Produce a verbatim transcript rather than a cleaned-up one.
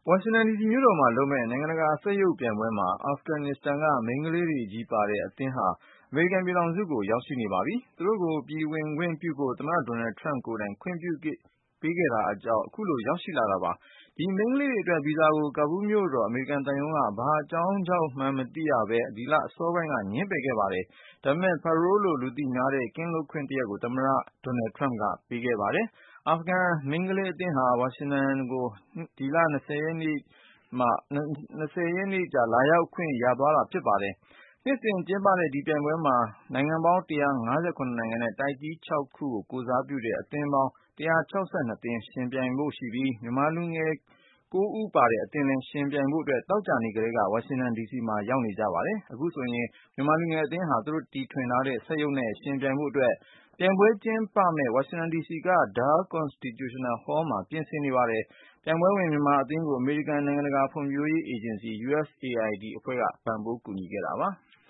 ဝါရှင်တန်ဒီစီမြို့တော်မှာလုပ်မယ့် နိုင်ငံတကာစက်ရုပ်ပြိုင်ပွဲမှာ အာဖဂန်နစ္စတန်က မိန်းကလေးတွေချည်းပါတဲ့အသင်းဟာ အမေရိကန်ပြည်ထောင်စုကို ရောက်ရှိနေပါပြီ။ သူတို့ကို ပြည်ဝင်ခွင့်ပြုဖို့ သမ္မတ Donald Trump ကိုယ်တိုင် ခွင့်ပြုပေးခဲ့တာကြောင့် အခုလို ရောက်ရှိလာတာပါ။ ဒီမိန်းကလေးတွေအတွက် ဗီဇာကို ကာဘူးလ်မြို့တော် အမေရိကန်သံရုံးက ဘာအကြောင်းကြောင့်မှန်းမသိရပဲ ဒီလအစောပိုင်းက ငြင်းပယ်ခဲ့ပါတယ်။ ဒါပေမဲ့ Parole လို့ လူသိများတဲ့ ကင်းလွတ်ခွင့်တရပ်ကို သမ္မတ Donald Trump က ပေးခဲ့ပါတယ်။ အာဖဂန်မိန်းကလေးအသင်းဟာ ဝါရှင်တန်ကို ဒီလ ၂၀ ရက်နေ့မှာ လာရောက်ခွင့်ရသွားတာဖြစ်ပါတယ်။ နှစ်စဉ်ကျင်းပတဲ့ ဒီပြိုင်ပွဲမှာ နိုင်ငံပေါင်း ၁၅၇ နိုင်ငံနဲ့ တိုက်ကြီး ၆ ခုကို ကိုယ်စားပြုတဲ့ အသင်းပေါင်း ၁၆၂ သင်း ယှဉ်ပြိုင်ဖို့ရှိပြီး မြန်မာလူငယ် ၉ ဦးပါတဲ့အသင်းလည်း ယှဉ်ပြိုင်ဖို့အတွက် သောကြာနေ့ကတည်းက ဝါရှင်တန်ဒီစီမှာ ရောက်နေကြပါတယ်။ အခုဆိုရင် မြန်မာလူငယ်အသင်းဟာ သူတို့တီထွင်ထားတဲ့ စက်ရုပ်နဲ့ ယှဉ်ပြိုင်ဖို့အတွက် ပြိုင်ပွဲကျင်းပမယ့် ဝါရှင်တန်ဒီစီက Dal Constitutional Hall မှာ ပြင်ဆင်နေပါတယ်။ ပြိုင်ပွဲဝင် မြန်မာအသင်းကို အမေရိကန် နိုင်ငံတကာဖွံ့ဖြိုးရေးအေဂျင်စီ U S A I D အဖွဲ့က ပံ့ပိုးကူညီခဲ့တာပါ။